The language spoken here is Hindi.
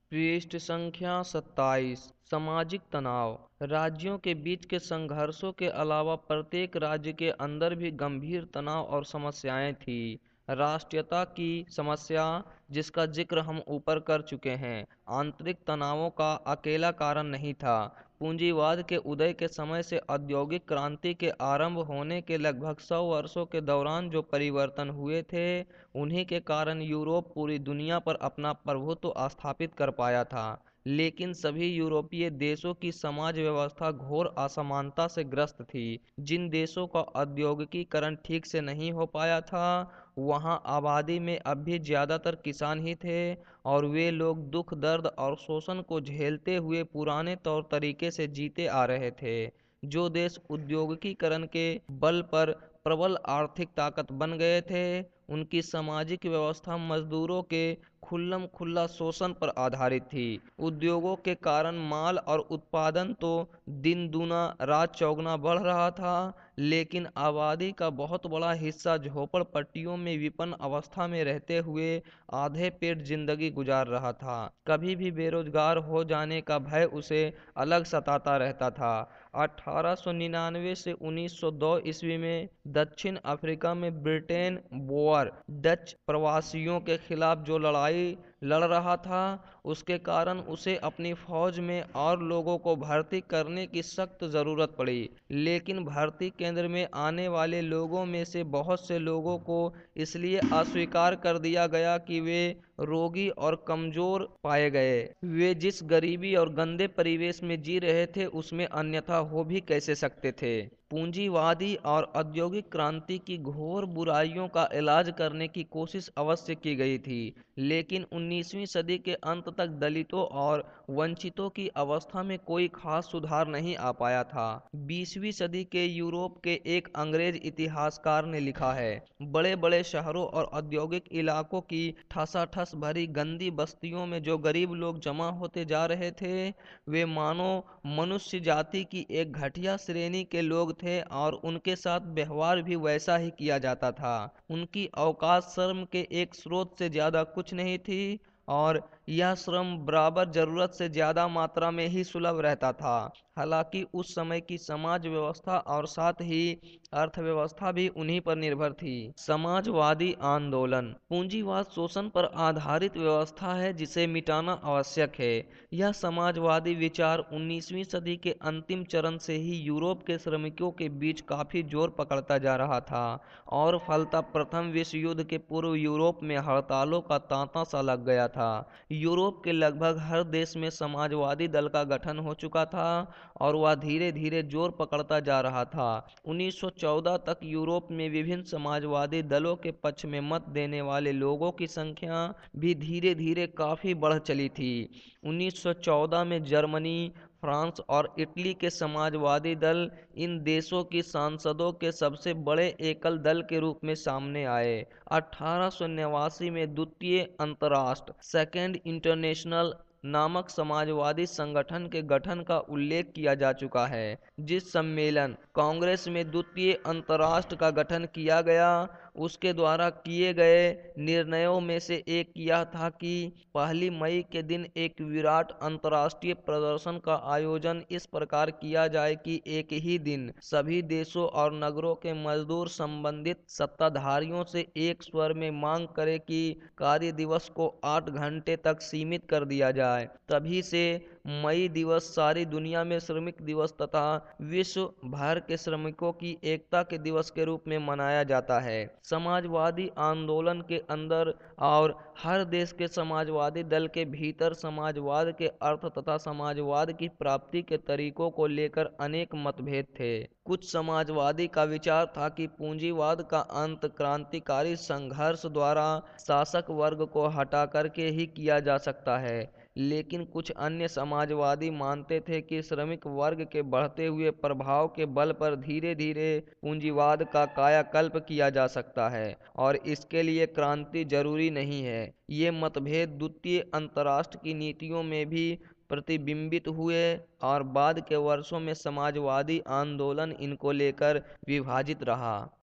पृष्ठ संख्या 27। सामाजिक तनाव। राज्यों के बीच के संघर्षों के अलावा प्रत्येक राज्य के अंदर भी गंभीर तनाव और समस्याएं थी। राष्ट्रीयता की समस्या, जिसका जिक्र हम ऊपर कर चुके हैं, आंतरिक तनावों का अकेला कारण नहीं था। पूंजीवाद के उदय के समय से औद्योगिक क्रांति के आरंभ होने के लगभग 100 वर्षों के दौरान जो परिवर्तन हुए थे, उन्हीं के कारण यूरोप पूरी दुनिया पर अपना प्रभुत्व स्थापित कर पाया था। लेकिन सभी यूरोपीय देशों की समाज व्यवस्था घोर असमानता से ग्रस्त थी। जिन देशों का औद्योगिकीकरण ठीक से नहीं हो पाया था, वहां आबादी में अब भी ज्यादातर किसान ही थे, और वे लोग दुख, दर्द और शोषण को झेलते हुए पुराने तौर तरीके से जीते आ रहे थे। जो देश औद्योगिकीकरण के बल पर प्रबल आर्थिक ताकत बन गए थे, उनकी सामाजिक व्यवस्था मजदूरों के खुल्लम खुल्ला शोषण पर आधारित थी। उद्योगों के कारण माल और उत्पादन तो दिन दूना रात चौगुना बढ़ रहा था, लेकिन आबादी का बहुत बड़ा हिस्सा झोपड़पट्टियों में विपन्न अवस्था में रहते हुए आधे पेट जिंदगी गुजार रहा था। कभी भी बेरोजगार हो जाने का भय उसे अलग सताता रहता था। 1899 से 1902 ईस्वी में दक्षिण अफ्रीका में ब्रिटेन बोअर डच प्रवासियों के खिलाफ जो लड़ाई लड़ रहा था, उसके कारण उसे अपनी फौज में और लोगों को भर्ती करने की सख्त जरूरत पड़ी। लेकिन भर्ती केंद्र में आने वाले लोगों में से बहुत से लोगों को इसलिए अस्वीकार कर दिया गया कि वे रोगी और कमजोर पाए गए। वे जिस गरीबी और गंदे परिवेश में जी रहे थे, उसमें अन्यथा हो भी कैसे सकते थे। पूंजीवादी और औद्योगिक क्रांति की घोर बुराइयों का इलाज करने की कोशिश अवश्य की गई थी, लेकिन 19वीं सदी के अंत तक दलितों और वंचितों की अवस्था में कोई खास सुधार नहीं आ पाया था। 20वीं सदी के यूरोप के एक अंग्रेज इतिहासकार ने लिखा है, बड़े बड़े शहरों और औद्योगिक इलाकों की ठसाठस भरी गंदी बस्तियों में जो गरीब लोग जमा होते जा रहे थे, वे मानो मनुष्य जाति की एक घटिया श्रेणी के लोग थे, और उनके साथ व्यवहार भी वैसा ही किया जाता था। उनकी औकात शर्म के एक स्रोत से ज्यादा कुछ नहीं थी, और यह श्रम बराबर जरूरत से ज्यादा मात्रा में ही सुलभ रहता था। हालांकि उस समय की समाज व्यवस्था और साथ ही अर्थव्यवस्था भी उन्हीं पर निर्भर थी। समाजवादी आंदोलन। पूंजीवाद शोषण पर आधारित व्यवस्था है जिसे मिटाना आवश्यक है। यह समाजवादी विचार 19वीं सदी के अंतिम चरण से ही यूरोप के श्रमिकों के बीच काफी जोर पकड़ता जा रहा था, और फलतः प्रथम विश्व युद्ध के पूर्व यूरोप में हड़तालों का तांता सा लग गया था। यूरोप के लगभग हर देश में समाजवादी दल का गठन हो चुका था, और वह धीरे धीरे जोर पकड़ता जा रहा था। 1914 तक यूरोप में विभिन्न समाजवादी दलों के पक्ष में मत देने वाले लोगों की संख्या भी धीरे धीरे काफी बढ़ चली थी। 1914 में जर्मनी, फ्रांस और इटली के समाजवादी दल इन देशों की सांसदों के सबसे बड़े एकल दल के रूप में सामने आए। 1889 में द्वितीय अंतर्राष्ट्र सेकेंड इंटरनेशनल नामक समाजवादी संगठन के गठन का उल्लेख किया जा चुका है। जिस सम्मेलन कांग्रेस में द्वितीय अंतर्राष्ट्र का गठन किया गया, उसके द्वारा किए गए निर्णयों में से एक यह था कि 1 मई के दिन एक विराट अंतर्राष्ट्रीय प्रदर्शन का आयोजन इस प्रकार किया जाए कि एक ही दिन सभी देशों और नगरों के मजदूर संबंधित सत्ताधारियों से एक स्वर में मांग करे कि कार्य दिवस को 8 घंटे तक सीमित कर दिया जाए। तभी से मई दिवस सारी दुनिया में श्रमिक दिवस तथा विश्व भर के श्रमिकों की एकता के दिवस के रूप में मनाया जाता है। समाजवादी आंदोलन के अंदर और हर देश के समाजवादी दल के भीतर समाजवाद के अर्थ तथा समाजवाद की प्राप्ति के तरीकों को लेकर अनेक मतभेद थे। कुछ समाजवादी का विचार था कि पूंजीवाद का अंत क्रांतिकारी संघर्ष द्वारा शासक वर्ग को हटा करके ही किया जा सकता है, लेकिन कुछ अन्य समाजवादी मानते थे कि श्रमिक वर्ग के बढ़ते हुए प्रभाव के बल पर धीरे धीरे पूंजीवाद का कायाकल्प किया जा सकता है, और इसके लिए क्रांति जरूरी नहीं है। ये मतभेद द्वितीय अंतर्राष्ट्र की नीतियों में भी प्रतिबिंबित हुए, और बाद के वर्षों में समाजवादी आंदोलन इनको लेकर विभाजित रहा।